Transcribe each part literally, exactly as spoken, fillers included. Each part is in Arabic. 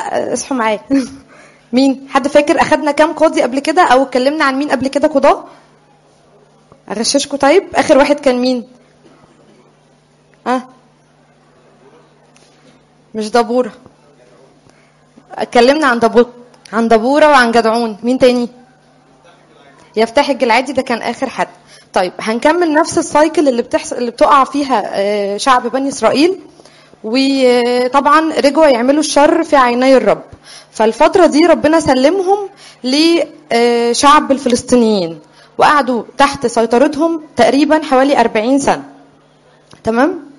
لا اصحوا معايا. مين حد فاكر اخدنا كام قاضي قبل كده او اتكلمنا عن مين قبل كده قضاه؟ اغششكم. طيب اخر واحد كان مين؟ ها أه؟ مش دبوره. اتكلمنا عن دبوره عن دبوره وعن جدعون. مين تاني؟ يفتح الجلعادي، ده كان اخر حد. طيب هنكمل نفس السايكل اللي بتحصل اللي بتقع فيها شعب بني اسرائيل، وطبعا رجعوا يعملوا الشر في عيني الرب. فالفتره دي ربنا سلمهم لشعب الفلسطينيين وقعدوا تحت سيطرتهم تقريبا حوالي أربعين سنه. تمام.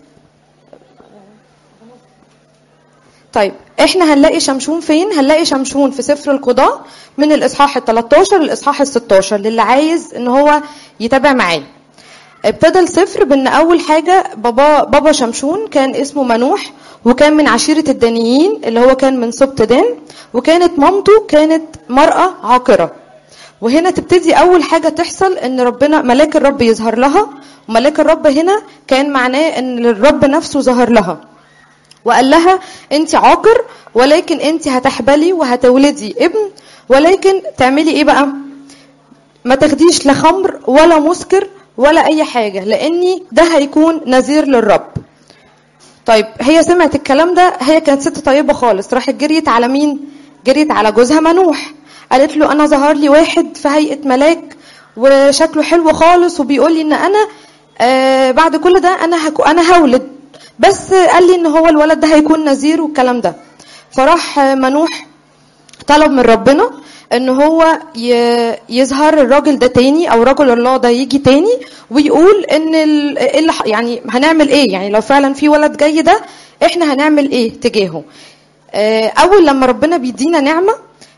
طيب احنا هنلاقي شمشون فين؟ هنلاقي شمشون في سفر القضاء من الاصحاح الثالث عشر للاصحاح الستاشر عشر للي عايز ان هو يتابع معايا. ابتدى السفر بان اول حاجه بابا بابا شمشون كان اسمه منوح، وكان من عشيره الدانيين اللي هو كان من سبط دان، وكانت مامته كانت مرأة عاقره. وهنا تبتدي اول حاجه تحصل ان ربنا ملاك الرب يظهر لها، وملاك الرب هنا كان معناه ان الرب نفسه ظهر لها وقال لها انت عاقر، ولكن انت هتحبلي وهتولدي ابن، ولكن تعملي ايه بقى؟ ما تاخديش لا خمر ولا مسكر ولا اي حاجه، لاني ده هيكون نذير للرب. طيب هي سمعت الكلام ده، هي كانت ست طيبه خالص، راحت جريت على مين؟ جريت على جوزها منوح. قالت له انا ظهر لي واحد في هيئه ملاك وشكله حلو خالص، وبيقول لي ان انا آه بعد كل ده انا هكو انا هولد، بس قال لي ان هو الولد ده هيكون نذير والكلام ده. فراح منوح طلب من ربنا ان هو يظهر الراجل ده تاني، او رجل الله ده يجي تاني ويقول ان اللي يعني هنعمل ايه، يعني لو فعلا في ولد جاي ده احنا هنعمل ايه تجاهه. اول لما ربنا بيدينا نعمه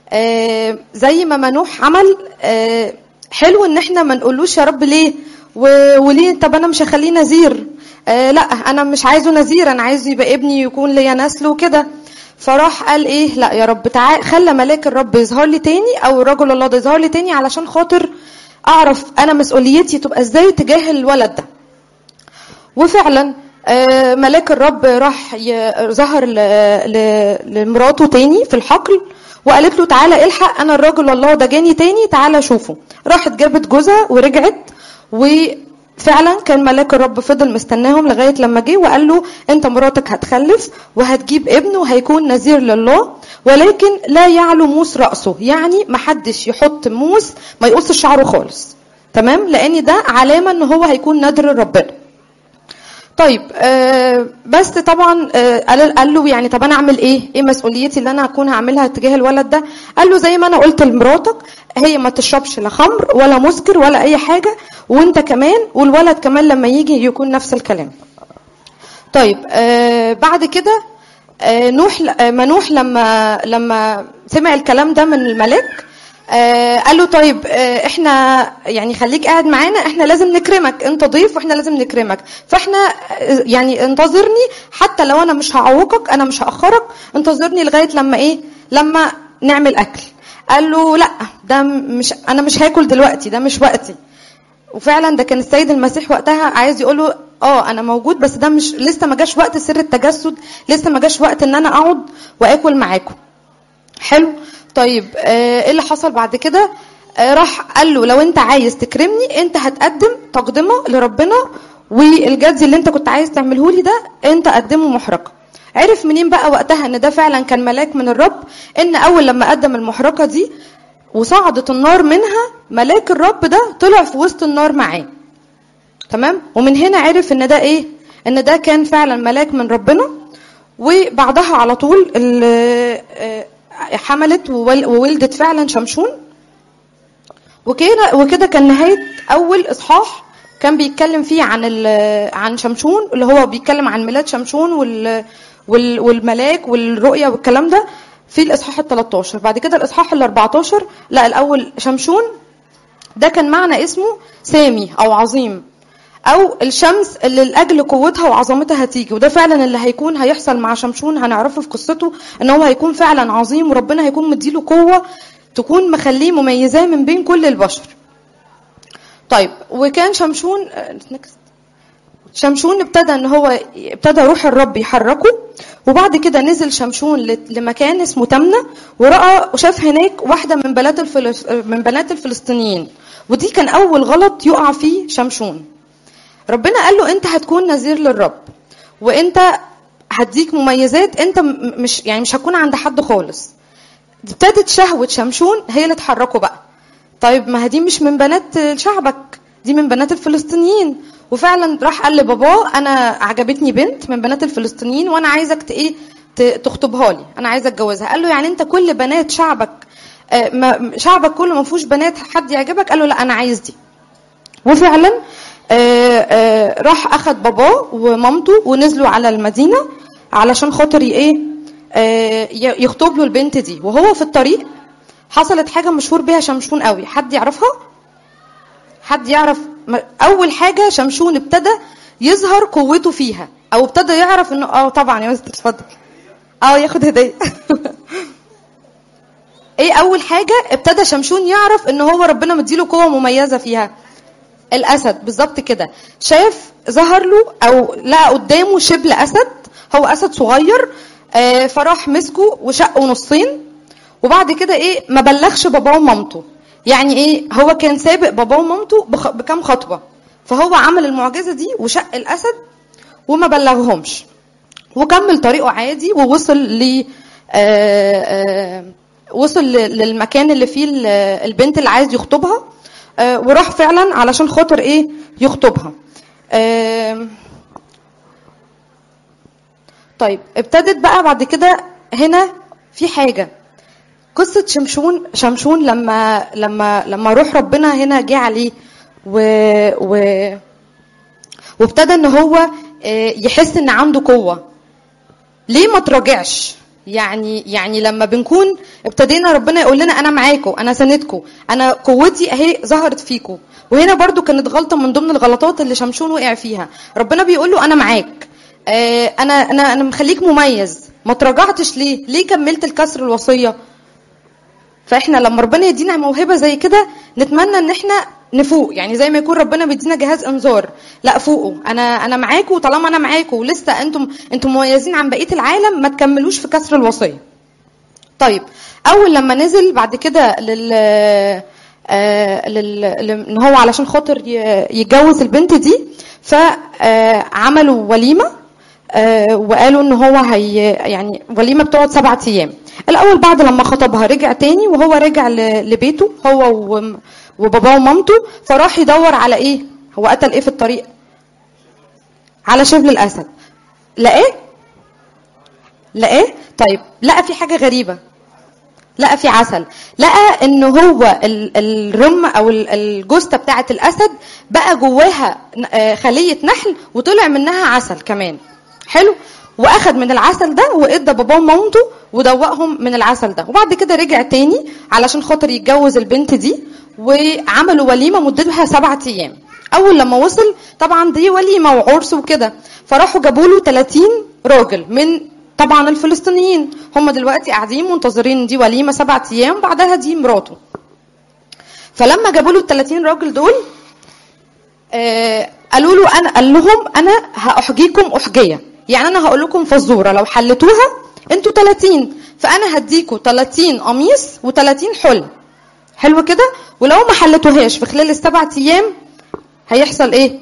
زي ما منوح عمل، حلو ان احنا ما نقولوش يا رب ليه وليه، طب انا مش هخليه نذير، آه لا انا مش عايزه نذير، انا عايزه يبقى ابني يكون ليا نسل وكده. فراح قال ايه؟ لا يا رب تعال، خلى ملاك الرب يظهر لي تاني، او رجل الله ده يظهر لي تاني، علشان خاطر اعرف انا مسؤوليتي تبقى ازاي تجاه الولد ده. وفعلا آه ملاك الرب راح ظهر لمراته تاني في الحقل، وقالت له تعالى الحق، انا الرجل الله ده جاني تاني، تعالى شوفه. راحت جابت جوزها ورجعت، وفعلا كان ملاك الرب فضل مستناهم لغايه لما جه وقال له انت مراتك هتخلف وهتجيب ابن وهيكون نذير لله، ولكن لا يعلو موس راسه، يعني ما حدش يحط موس ما يقص شعره خالص. تمام؟ لان ده علامه ان هو هيكون نذر لربنا. طيب آه بس طبعا آه قال له يعني طب انا اعمل ايه؟ ايه مسؤوليتي اللي انا هكون هعملها تجاه الولد ده؟ قال له زي ما انا قلت لمراتك، هي ما تشربش لا خمر ولا مسكر ولا اي حاجه، وانت كمان والولد كمان لما يجي يكون نفس الكلام. طيب آه بعد كده آه نوح آه منوح لما لما سمع الكلام ده من الملاك آه قال له طيب آه احنا يعني خليك قاعد معانا، احنا لازم نكرمك، انت ضيف واحنا لازم نكرمك، فاحنا آه يعني انتظرني، حتى لو انا مش هعوقك انا مش هاخرك، انتظرني لغايه لما ايه لما نعمل اكل. قال له لا ده مش انا مش هاكل دلوقتي، ده مش وقتي. وفعلا ده كان السيد المسيح وقتها عايز يقول له اه انا موجود، بس ده مش لسه ما جاش وقت سر التجسد، لسه ما جاش وقت ان انا اقعد واكل معاكم. حلو. طيب ايه اللي حصل بعد كده؟ آه راح قال له لو انت عايز تكرمني انت هتقدم تقدمه لربنا، والجدي اللي انت كنت عايز تعمله لي ده انت قدمه محرقه. عرف منين بقى وقتها ان ده فعلا كان ملاك من الرب؟ ان اول لما قدم المحرقه دي وصعدت النار منها، ملاك الرب ده طلع في وسط النار معاه. تمام؟ ومن هنا عرف ان ده ايه؟ ان ده كان فعلا ملاك من ربنا. وبعدها على طول حملت وولدت فعلا شمشون. وكده وكده كان نهايه اول اصحاح كان بيتكلم فيه عن عن شمشون، اللي هو بيتكلم عن ميلاد شمشون وال والملاك والرؤيه والكلام ده في الاصحاح الثالث عشر. بعد كده الاصحاح الأربعتاشر لا الاول شمشون ده كان معنى اسمه سامي او عظيم، او الشمس اللي لاجل قوتها وعظمتها هتيجي. وده فعلا اللي هيكون هيحصل مع شمشون، هنعرفه في قصته ان هو هيكون فعلا عظيم، وربنا هيكون مديله قوه تكون مخليه مميزاه من بين كل البشر. طيب وكان شمشون شمشون ابتدى ان هو ابتدى روح الرب يحركه، وبعد كده نزل شمشون لمكان اسمه تمنة، ورأى وشاف هناك واحدة من بنات الفلس من بنات الفلسطينيين، ودي كان أول غلط يقع فيه شمشون. ربنا قال له أنت هتكون نذير للرب، وأنت هديك مميزات أنت مش يعني مش هتكون عند حد خالص. ابتدت شهوة شمشون هي اللي تحركه بقى. طيب ما هدي مش من بنات شعبك، دي من بنات الفلسطينيين. وفعلا راح قال لباباه انا عجبتني بنت من بنات الفلسطينيين وانا عايزك ايه تخطبها لي، انا عايزك اتجوزها. قال له يعني انت كل بنات شعبك ما شعبك كله ما فيهوش بنات حد يعجبك؟ قال له لا انا عايز دي. وفعلا آآ آآ راح اخد باباه ومامته ونزلوا على المدينه علشان خاطر ايه يخطب له البنت دي. وهو في الطريق حصلت حاجه مشهور بيها شمشون قوي، حد يعرفها؟ حد يعرف؟ اول حاجه شمشون ابتدى يظهر قوته فيها، او ابتدى يعرف انه اه طبعا يا مستر اتفضل اه ياخد هديه ايه اول حاجه ابتدى شمشون يعرف ان هو ربنا مديله قوه مميزه فيها؟ الاسد، بالظبط كده. شاف ظهر له او لقى قدامه شبل اسد، هو اسد صغير، آه فراح مسكه وشقه نصين. وبعد كده ايه ما بلغش باباه ومامته، يعني ايه هو كان سابق باباه ومامته بكام خطوه، فهو عمل المعجزه دي وشق الاسد وما بلغهمش، وكمل طريقه عادي ووصل ل وصل للمكان اللي فيه البنت اللي عايز يخطبها، وراح فعلا علشان خاطر ايه يخطبها. طيب ابتدت بقى بعد كده هنا في حاجه، قصه شمشون شمشون لما لما لما روح ربنا هنا جه عليه و و وابتدى ان هو يحس ان عنده قوه. ليه ما تراجعش؟ يعني يعني لما بنكون ابتدينا ربنا يقول لنا انا معاكم، انا سندكم، انا قوتي اهي ظهرت فيكم. وهنا برضو كانت غلطه من ضمن الغلطات اللي شمشون وقع فيها. ربنا بيقول له انا معاك، انا انا انا مخليك مميز، ما تراجعتش ليه؟ ليه كملت الكسر الوصيه؟ فاحنا لما ربنا يدينا موهبه زي كده نتمنى ان احنا نفوق، يعني زي ما يكون ربنا بيدينا جهاز انذار، لا فوقوا، انا انا معاكم، طالما انا معاكم ولسه انتم انتم مميزين عن بقيه العالم، ما تكملوش في كسر الوصيه. طيب اول لما نزل بعد كده لل آه لل ان هو علشان خاطر يتجوز البنت دي، فعملوا وليمه آه وقالوا ان هو هي يعني وليمه بتقعد سبعة ايام. الاول بعد لما خطبها رجع تاني، وهو رجع لبيته هو وباباه ومامته، فراح يدور على ايه؟ هو قتل ايه في الطريق؟ على شبل الاسد. لقاه؟ لقاه؟ طيب لقى في حاجه غريبه، لقى في عسل، لقى ان هو الرم او الجثه بتاعه الاسد بقى جواها خليه نحل وطلع منها عسل كمان. حلو. واخد من العسل ده وادى باباه ومامته ودوقهم من العسل ده. وبعد كده رجع تاني علشان خاطر يتجوز البنت دي، وعملوا وليمه مدتها سبعة ايام. اول لما وصل طبعا دي وليمه وعرس وكده، فراحوا جابوا له ثلاثين راجل من طبعا الفلسطينيين، هم دلوقتي قاعدين منتظرين دي وليمه سبعة ايام بعدها دي مراته. فلما جابوا له الثلاثين راجل دول آه قالوا له انا قال لهم انا هاحجيكم احجيه، يعني انا هقول لكم فزوره لو حلتوها انتوا ثلاثين، فانا هديكم ثلاثين قميص وثلاثين حلم. حلو كده. ولو ما حلتوهاش في خلال السبعة ايام هيحصل ايه؟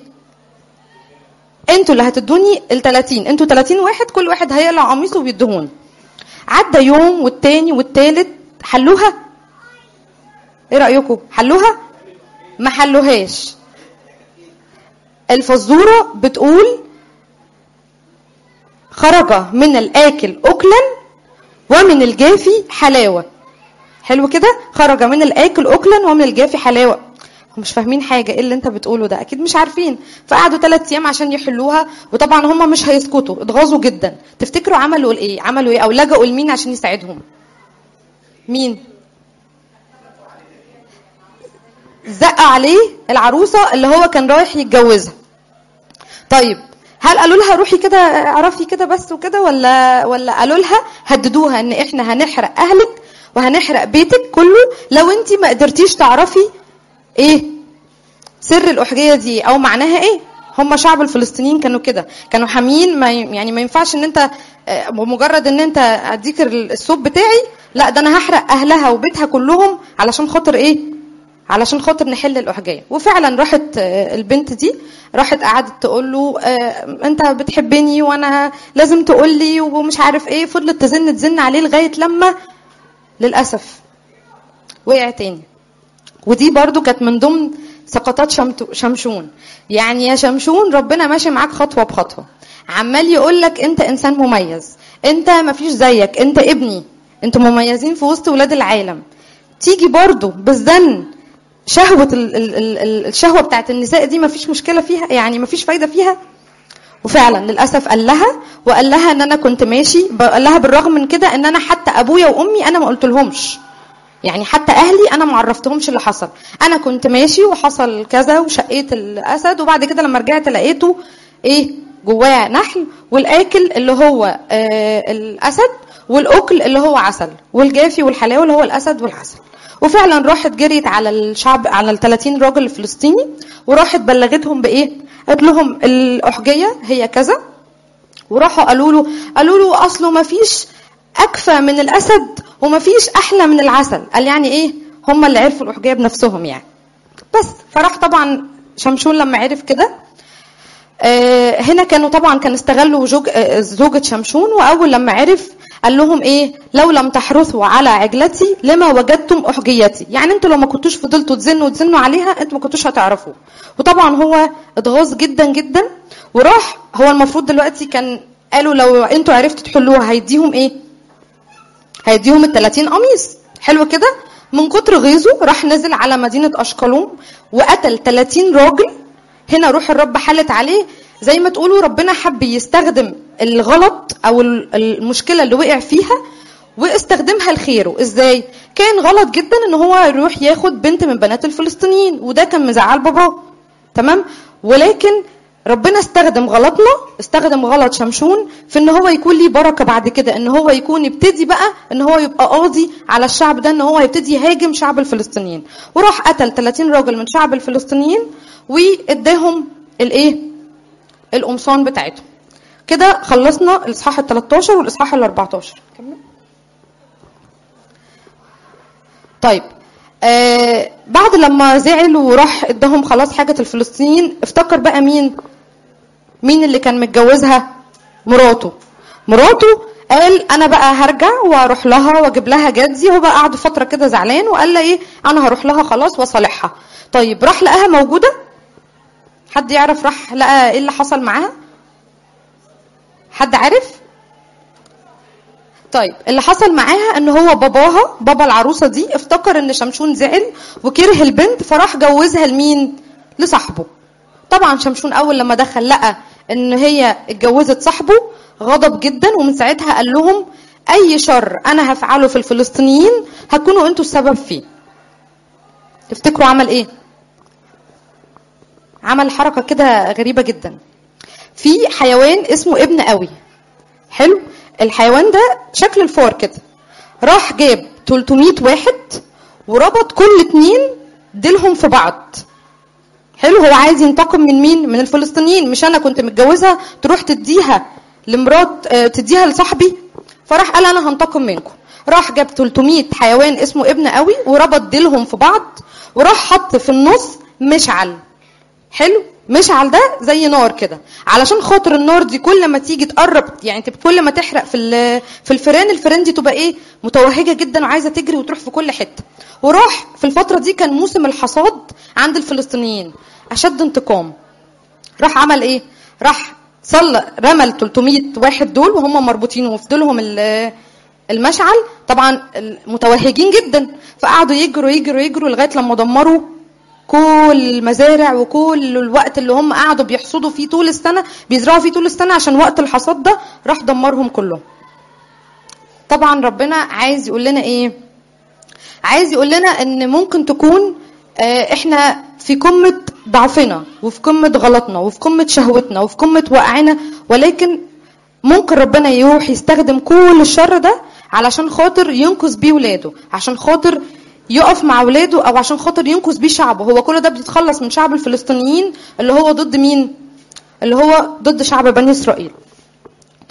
انتوا اللي هتدوني الثلاثين، انتوا ثلاثين واحد، كل واحد هيقلع قميصه ويدهون. عدى يوم والتاني والتالت، حلوها؟ ايه رايكم؟ حلوها؟ ما حلوهاش. الفزوره بتقول خرج من الاكل اكلا ومن الجافي حلاوه. حلو كده. خرج من الاكل اكلا ومن الجافي حلاوه. هم مش فاهمين حاجه، ايه اللي انت بتقوله ده؟ اكيد مش عارفين. فقعدوا ثلاث ايام عشان يحلوها، وطبعا هم مش هيسكتوا، اتغاظوا جدا. تفتكروا عملوا ايه؟ عملوا ايه او لجأوا لمين عشان يساعدهم؟ مين؟ زقوا عليه العروسه اللي هو كان رايح يتجوزها. طيب هل قالوا لها روحي كده اعرفي كده بس وكده، ولا ولا قالوا لها هددوها ان احنا هنحرق اهلك وهنحرق بيتك كله لو انت ما قدرتيش تعرفي ايه سر الاحجيه دي او معناها ايه؟ هم شعب الفلسطينيين كانوا كده، كانوا حاميين، ما يعني ما ينفعش ان انت بمجرد ان انت اديك الصوت بتاعي، لا ده انا هحرق اهلها وبيتها كلهم علشان خاطر ايه؟ علشان خاطر نحل الاحجيه. وفعلا راحت البنت دي راحت قعدت تقول له انت بتحبني وانا لازم تقول لي ومش عارف ايه. فضلت تزن تزن عليه لغايه لما للاسف وقع تاني. ودي برضو كانت من ضمن سقطات شمشون. يعني يا شمشون ربنا ماشي معاك خطوه بخطوه، عمال يقول لك انت انسان مميز، انت مفيش زيك، انت ابني، انتوا مميزين في وسط ولاد العالم. تيجي برضو بالزن شهوة الشهوة بتاعت النساء دي مفيش مشكلة فيها، يعني مفيش فايدة فيها. وفعلا للأسف قال لها وقال لها ان انا كنت ماشي، قال لها بالرغم من كده ان انا حتى ابويا وامي انا ما قلت لهمش، يعني حتى اهلي انا ما عرفتهمش اللي حصل. انا كنت ماشي وحصل كذا وشقيت الاسد، وبعد كده لما رجعت لقيته ايه؟ جواه نحل، والاكل اللي هو آه الاسد، والاكل اللي هو عسل، والجافي والحلاوه اللي هو الاسد والعسل. وفعلا راحت جريت على الشعب، على الثلاثين راجل الفلسطيني، وراحت بلغتهم بايه؟ قالت لهم الاحجيه هي كذا. وراحوا قالوا له قالوا له اصله ما فيش اكفى من الاسد وما فيش احلى من العسل. قال يعني ايه؟ هم اللي عرفوا الاحجيه بنفسهم يعني. بس فراح طبعا شمشون لما عرف كده، آه هنا كانوا طبعا كان استغلوا زوج آه زوجة شمشون. واول لما عرف قال لهم ايه؟ لو لم تحرثوا على عجلتي لما وجدتم احجيتي. يعني انتوا لو ما كنتوش فضلتوا تزنوا وتزنوا عليها انتوا ما كنتوش هتعرفوا. وطبعا هو اتغاظ جدا جدا وراح. هو المفروض دلوقتي كان قالوا لو انتوا عرفتوا تحلوها هيديهم ايه؟ هيديهم الثلاثين قميص. حلو كده. من كتر غيظه راح نزل على مدينة أشقلون وقتل ثلاثين راجل. هنا روح الرب حلت عليه، زي ما تقولوا ربنا حب يستخدم الغلط او المشكله اللي وقع فيها واستخدمها لخيره. ازاي؟ كان غلط جدا ان هو يروح ياخد بنت من بنات الفلسطينيين، وده كان مزعل باباه، تمام؟ ولكن ربنا استخدم غلطنا، استخدم غلط شمشون في ان هو يكون ليه بركه بعد كده، ان هو يكون يبتدي بقى ان هو يبقى قاضي على الشعب ده، ان هو يبتدي يهاجم شعب الفلسطينيين. وراح قتل ثلاثين راجل من شعب الفلسطينيين واداهم الايه؟ القمصان بتاعتهم. كده خلصنا الاصحاح ال13 والاصحاح ال14. كمل. طيب آه بعد لما زعل وراح اداهم خلاص حاجه الفلسطينيين، افتكر بقى مين مين اللي كان متجوزها؟ مراته. مراته قال انا بقى هرجع واروح لها واجيب لها جدي. هو بقى قعد فتره كده زعلان وقال لها ايه؟ انا هروح لها خلاص واصالحها. طيب راح لقاها موجوده؟ حد يعرف راح لقى ايه اللي حصل معاها؟ حد عارف؟ طيب اللي حصل معاها ان هو باباها، بابا العروسه دي، افتكر ان شمشون زعل وكره البنت فراح جوزها لمين؟ لصاحبه. طبعا شمشون اول لما دخل لقى ان هي اتجوزت صاحبه غضب جدا، ومن ساعتها قال لهم اي شر انا هفعله في الفلسطينيين هتكونوا انتوا السبب فيه. تفتكروا عمل ايه؟ عمل حركه كده غريبه جدا. في حيوان اسمه ابن قوي. حلو. الحيوان ده شكل الفار كده. راح جاب ثلاثمية واحد وربط كل اتنين ديلهم في بعض. حلو. هو عايز ينتقم من مين؟ من الفلسطينيين. مش انا كنت متجوزها تروح تديها لمرات تديها لصاحبي؟ فراح قال انا هنتقم منكم. راح جاب ثلاثمية حيوان اسمه ابن قوي وربط ديلهم في بعض، وراح حط في النص مشعل. حلو. مشعل ده زي نار كده، علشان خاطر النار دي كل ما تيجي تقرب، يعني كل ما تحرق في في الفيران، الفيران دي تبقى ايه؟ متوهجه جدا وعايزه تجري وتروح في كل حته. وراح في الفتره دي كان موسم الحصاد عند الفلسطينيين، اشد انتقام. راح عمل ايه؟ راح صلى رمى ال ثلاثمية واحد دول وهم مربوطين وفي دولهم المشعل، طبعا متوهجين جدا، فقعدوا يجروا يجروا يجروا لغايه لما دمروا كل المزارع وكل الوقت اللي هم قعدوا بيحصدوا فيه طول السنه، بيزرعوا فيه طول السنه عشان وقت الحصاد ده راح دمرهم كلهم. طبعا ربنا عايز يقول لنا ايه؟ عايز يقول لنا ان ممكن تكون احنا في قمه ضعفنا وفي قمه غلطنا وفي قمه شهوتنا وفي قمه وقعنا، ولكن ممكن ربنا يروح يستخدم كل الشر ده علشان خاطر ينقذ بيه ولاده، عشان خاطر يقف مع ولاده، او عشان خاطر ينقذ بيه شعبه. هو كل ده بيتخلص من شعب الفلسطينيين اللي هو ضد مين؟ اللي هو ضد شعب بني اسرائيل.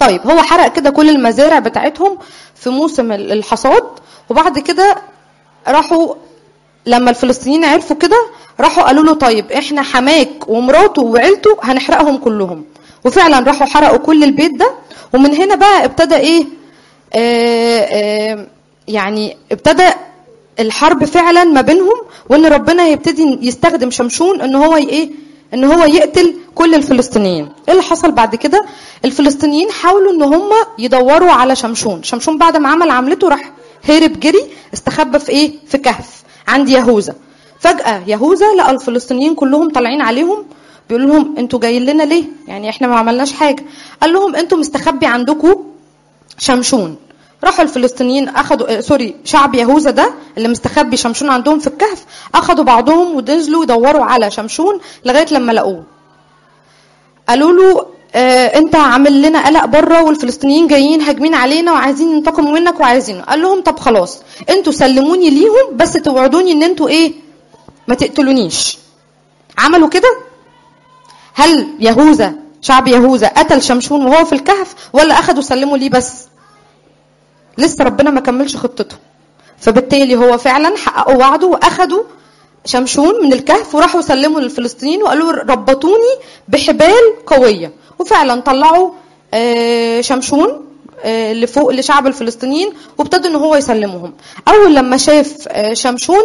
طيب هو حرق كده كل المزارع بتاعتهم في موسم الحصاد، وبعد كده راحوا لما الفلسطينيين عرفوا كده راحوا قالوا له طيب احنا حماك ومراته وعيلته هنحرقهم كلهم، وفعلا راحوا حرقوا كل البيت ده. ومن هنا بقى ابتدى ايه آآ آآ يعني ابتدى الحرب فعلا ما بينهم، وان ربنا هيبتدي يستخدم شمشون ان هو ايه ان هو يقتل كل الفلسطينيين. ايه اللي حصل بعد كده؟ الفلسطينيين حاولوا ان هم يدوروا على شمشون. شمشون بعد ما عمل عملته راح هرب جري استخبى في ايه في كهف عند يهوذا. فجأة يهوذا لقى الفلسطينيين كلهم طالعين عليهم بيقول لهم انتوا جايين لنا ليه؟ يعني احنا ما عملناش حاجه. قال لهم انتوا مستخبي عندكم شمشون. راحوا الفلسطينيين اخذوا سوري شعب يهوذا ده اللي مستخبي شمشون عندهم في الكهف، اخذوا بعضهم ونزلوا يدوروا على شمشون لغايه لما لقوه. قالوا له اه انت عامل لنا قلق بره والفلسطينيين جايين هاجمين علينا وعايزين ينتقموا منك وعايزينه. قال لهم طب خلاص انتوا سلموني ليهم بس توعدوني ان انتوا ايه ما تقتلونيش. عملوا كده. هل يهوذا شعب يهوذا قتل شمشون وهو في الكهف ولا اخذوا سلموا ليه بس؟ لسه ربنا ما كملش خطته. فبالتالي هو فعلا حققوا وعده واخذوا شمشون من الكهف وراحوا سلموا للفلسطينيين وقالوا ربطوني بحبال قويه، وفعلا طلعوا شمشون لفوق لشعب الفلسطينيين وابتدوا ان هو يسلمهم. اول لما شاف شمشون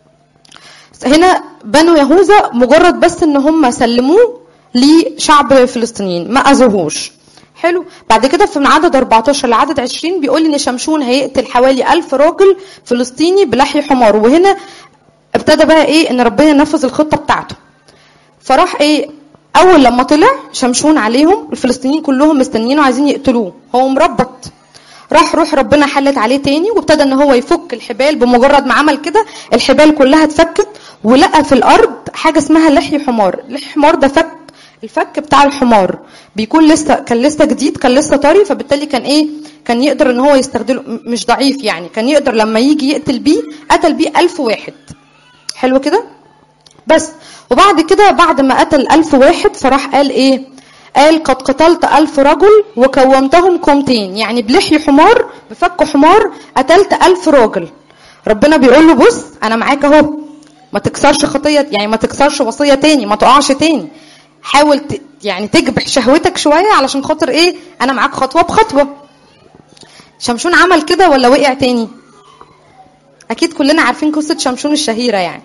هنا بنو يهوذا مجرد بس ان هم سلموه لشعب الفلسطينيين ما اذوهوش. حلو. بعد كده في من عدد أربعتاشر لعدد عشرين بيقول ان شمشون هيقتل حوالي ألف راجل فلسطيني بلحي حمار. وهنا ابتدى بقى ايه ان ربنا ينفذ الخطه بتاعته. فراح ايه اول لما طلع شمشون عليهم الفلسطينيين كلهم مستنيينه عايزين يقتلوه، هو مربط. راح روح ربنا حلت عليه تاني وابتدى ان هو يفك الحبال. بمجرد ما عمل كده الحبال كلها اتفكت ولقى في الارض حاجه اسمها لحي حمار. لحي حمار ده فك الفك بتاع الحمار بيكون لسه كان لسه جديد كان لسه طري، فبالتالي كان ايه كان يقدر ان هو يستخدمه مش ضعيف يعني، كان يقدر لما يجي يقتل بيه قتل بيه ألف واحد. حلو كده. بس وبعد كده بعد ما قتل ألف واحد فراح قال ايه قال قد قتلت ألف رجل وكومتهم كومتين، يعني بلحي حمار بفك حمار قتلت ألف راجل. ربنا بيقول له بص انا معاك اهو، ما تكسرش خطيه يعني ما تكسرش وصيه تاني، ما تقعش تاني، حاول ت... يعني تجبح شهوتك شويه علشان خاطر ايه انا معاك خطوه بخطوه. شمشون عمل كده ولا وقع تاني؟ اكيد كلنا عارفين قصه شمشون الشهيره يعني.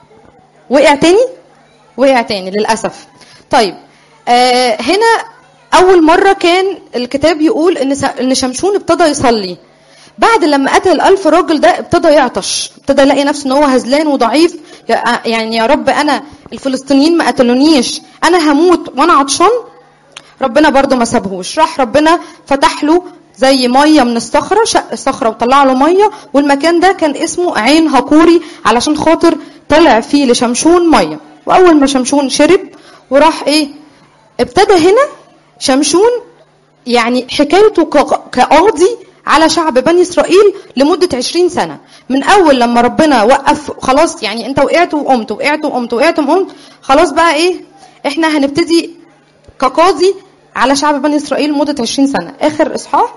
وقع تاني وقع تاني للاسف. طيب آه هنا اول مره كان الكتاب يقول ان ان شمشون ابتدى يصلي بعد لما قتل الألف راجل ده، ابتدى يعطش، ابتدى يلاقي نفسه ان هو هزلان وضعيف. يعني يا رب انا الفلسطينيين ما قتلونيش، انا هموت وانا عطشان. ربنا برضو ما سابهوش، راح ربنا فتح له زي ميه من الصخره، شق الصخره وطلع له ميه، والمكان ده كان اسمه عين هقوري علشان خاطر طلع فيه لشمشون ميه. واول ما شمشون شرب وراح ايه ابتدى هنا شمشون يعني حكايته كقاضي على شعب بني إسرائيل لمدة عشرين سنة. من أول لما ربنا وقف خلاص يعني أنت وقعت وقمت وقعت وقمت وقعت وقمت خلاص بقى إيه إحنا هنبتدي كقاضي على شعب بني إسرائيل لمدة عشرين سنة. آخر إصحاح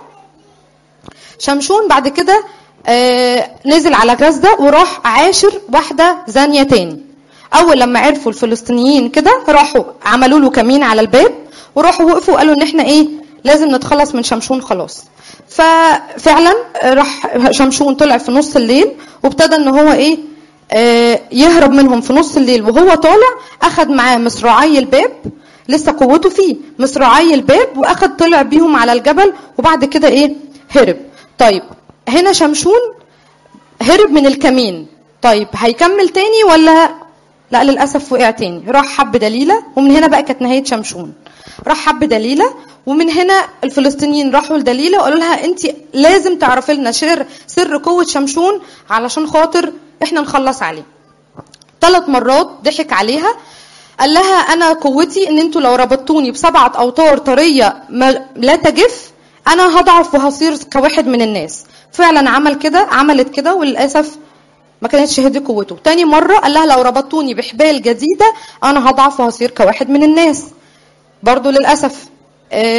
شمشون بعد كده آه نزل على غزة وراح عاشر واحدة زانية تاني. أول لما عرفوا الفلسطينيين كده راحوا عملوا له كمين على الباب وراحوا وقفوا وقالوا إن إحنا إيه لازم نتخلص من شمشون خلاص. ففعلا راح شمشون طلع في نص الليل وابتدى ان هو ايه آه يهرب منهم في نص الليل. وهو طالع اخذ معاه مصراعي الباب لسه قوته فيه مصراعي الباب واخذ طلع بيهم على الجبل وبعد كده ايه هرب. طيب هنا شمشون هرب من الكمين. طيب هيكمل تاني ولا لا؟ للاسف وقع تاني. راح حب دليلة ومن هنا بقى كانت نهايه شمشون. راح حب دليلة ومن هنا الفلسطينيين راحوا لدليلة وقالوا لها انت لازم تعرفي لنا سر سر قوه شمشون علشان خاطر احنا نخلص عليه. ثلاث مرات ضحك عليها قال لها انا قوتي ان انتوا لو ربطتوني بسبعه اوتار طريه لا تجف انا هضعف وهصير كواحد من الناس. فعلا عمل كده عملت كده وللاسف ما كانتش هدي قوته. تاني مره قال لها لو ربطتوني بحبال جديده انا هضعف وهصير كواحد من الناس. برضو للاسف آه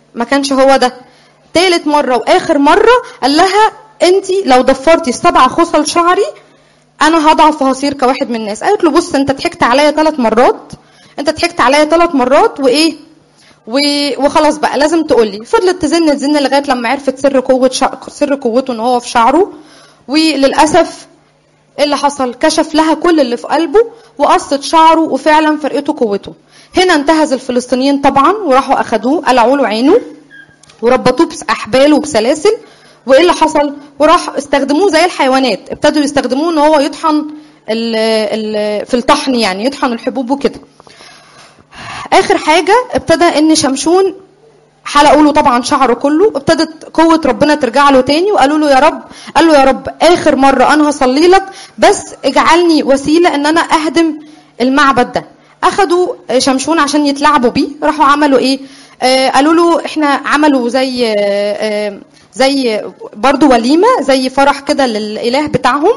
ما كانش هو ده. ثالث مره واخر مره قال لها انت لو ضفرتي السبع خصل شعري انا هضعف وهصير كواحد من الناس. قالت له بص انت ضحكت عليا ثلاث مرات، انت ضحكت عليا ثلاث مرات وايه وخلاص بقى لازم تقولي. فضلت تزن تزن لغايه لما عرفت سر قوه شع... سر قوته ان هو في شعره. وللاسف ايه اللي حصل؟ كشف لها كل اللي في قلبه وقصت شعره وفعلا فرقته قوته. هنا انتهز الفلسطينيين طبعا وراحوا اخدوه قلعوا له عينه وربطوه باحبال وبسلاسل. وايه اللي حصل؟ وراح استخدموه زي الحيوانات، ابتدوا يستخدموه ان هو يطحن ال ال في الطحن، يعني يطحن الحبوب وكده. اخر حاجه ابتدى ان شمشون حلقوا له طبعا شعره كله، ابتدت قوه ربنا ترجع له تاني وقالوا له يا رب، قال له يا رب اخر مره انا هصلي لك بس اجعلني وسيله ان انا اهدم المعبد ده. اخدوا شمشون عشان يتلعبوا بيه، راحوا عملوا ايه؟ آه قالوا له احنا عملوا زي آه زي برضو وليمه زي فرح كده للاله بتاعهم.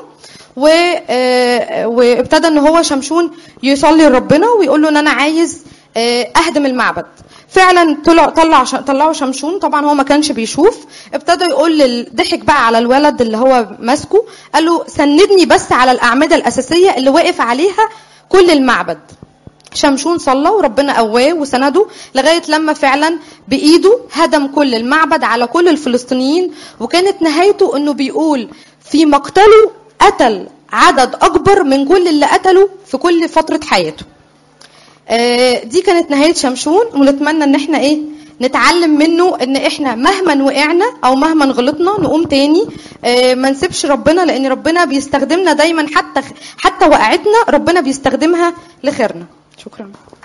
وابتدى ان هو شمشون يصلي لربنا ويقول له ان انا عايز اهدم المعبد. فعلا طلع طلع طلعوا شمشون، طبعا هو ما كانش بيشوف. ابتدى يقول ضحك بقى على الولد اللي هو ماسكه، قال له سندني بس على الاعمده الاساسيه اللي واقف عليها كل المعبد. شمشون صلى وربنا قواه وسنده لغايه لما فعلا بايده هدم كل المعبد على كل الفلسطينيين. وكانت نهايته انه بيقول في مقتله قتل عدد اكبر من كل اللي قتله في كل فتره حياته. دي كانت نهايه شمشون، ونتمنى ان احنا ايه نتعلم منه ان احنا مهما وقعنا او مهما غلطنا نقوم تاني، ما نسيبش ربنا، لان ربنا بيستخدمنا دايما، حتى حتى وقعتنا ربنا بيستخدمها لخيرنا. شكرا.